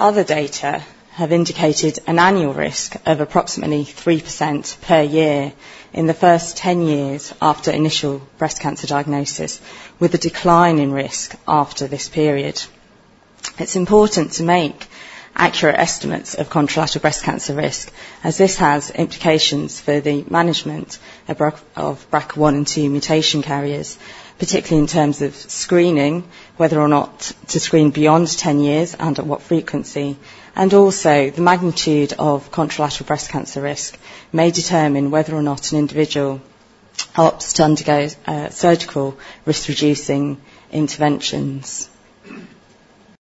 Other data have indicated an annual risk of approximately 3% per year in the first 10 years after initial breast cancer diagnosis, with a decline in risk after this period. It's important to make accurate estimates of contralateral breast cancer risk, as this has implications for the management of BRCA1 and 2 mutation carriers, particularly in terms of screening, whether or not to screen beyond 10 years and at what frequency, and also the magnitude of contralateral breast cancer risk may determine whether or not an individual opts to undergo surgical risk-reducing interventions.